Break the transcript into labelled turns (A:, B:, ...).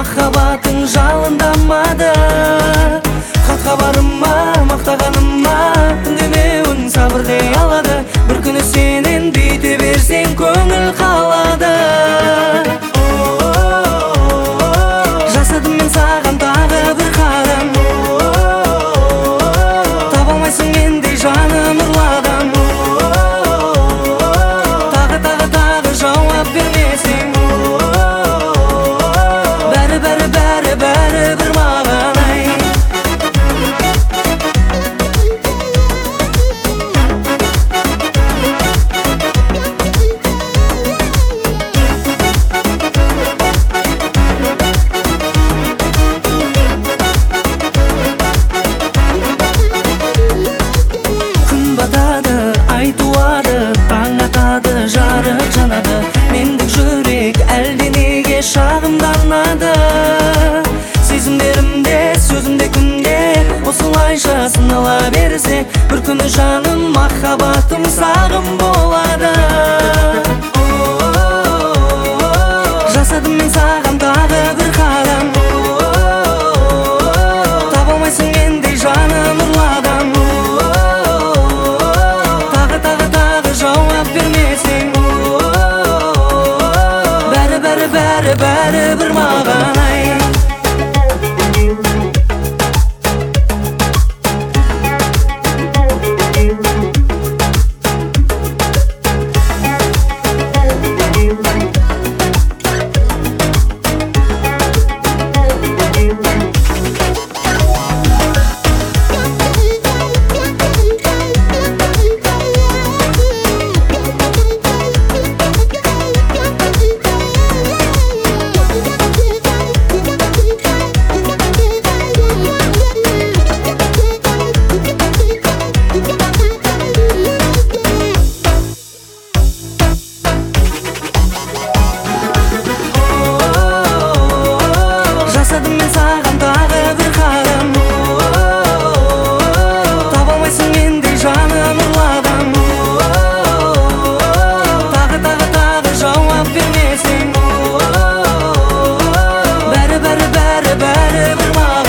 A: махаббатың жалындамады. Хат-хабарыма, мақтағаныма үндемеуің сабырдай алады. Бір күні сенен бүйте берсең көңіл қалады. Жасадым мен саған тағы бір қадам, таба алмайсың мендей жаным нұрлы адам. Тағы жауап бермесең, бәрі бір маған ай. Күн батады, ай туады, таң атады, жарық жанады. Мендік жүрек әлде неге шағымданады. Сезімдерімде, сөзімде күнде осылайша сынала берсе, бір күні жаным махаббатым сағым болады. Жасадым мен саған тағы бір қадам, таба алмайсың мендей жаным нұрлы адам. Тағы жауап бермесең, бәрі бір маған ай. Жасадым мен саған тағы бір қадам, таба алмайсың мендей жаным нұрлы адам. Тағы жауап бермесең, бәрі бір маған.